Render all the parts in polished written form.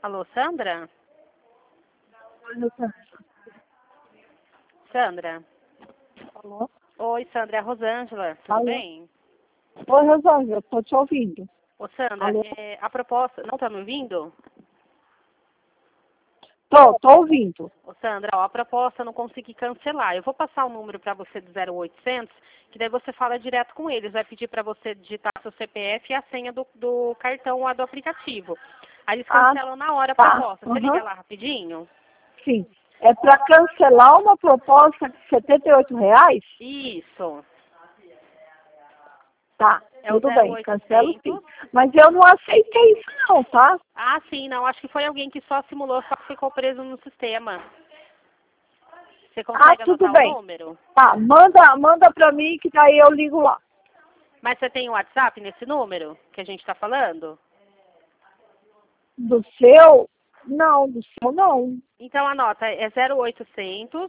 Alô, Sandra? Oi, Sandra? Alô? Oi, Sandra, é a Rosângela, tudo Alô? bem? Oi, Rosângela, estou te ouvindo. Ô, Sandra, Alô? a proposta... Não tá me ouvindo? Tô ouvindo. Ô, Sandra, ó, a proposta eu não consegui cancelar. Eu vou passar o número para você do 0800, que daí você fala direto com eles. Vai pedir para você digitar seu CPF e a senha do cartão lá do aplicativo. Aí eles cancelam na hora a Tá. proposta. Você liga lá rapidinho? Sim. É para cancelar uma proposta de R$ 78? Isso. Tá, É o tudo bem, cancelo 0800. sim. Mas eu não aceitei isso não, tá? Ah, sim, não. Acho que foi alguém que só simulou, só que ficou preso no sistema. Você consegue Tudo anotar o bem. número? Tá, manda para mim que daí eu ligo lá. Mas você tem o WhatsApp nesse número que a gente está falando? Do seu? Não, do seu não. Então anota, é 0800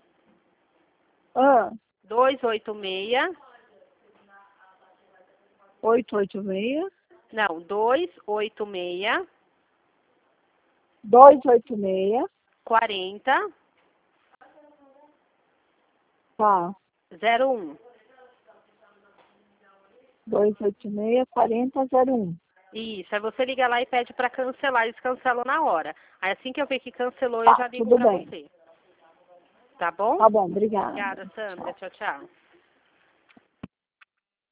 Ah, 286, 886, não, 286 286, 40 tá. 01. 286-4001. Isso, aí você liga lá e pede para cancelar, eles cancelam na hora. Aí assim que eu ver que cancelou, eu Tá, já ligo tudo para bem. você. Tá bom? Tá bom, obrigada. Obrigada, Sandra. Tchau, tchau.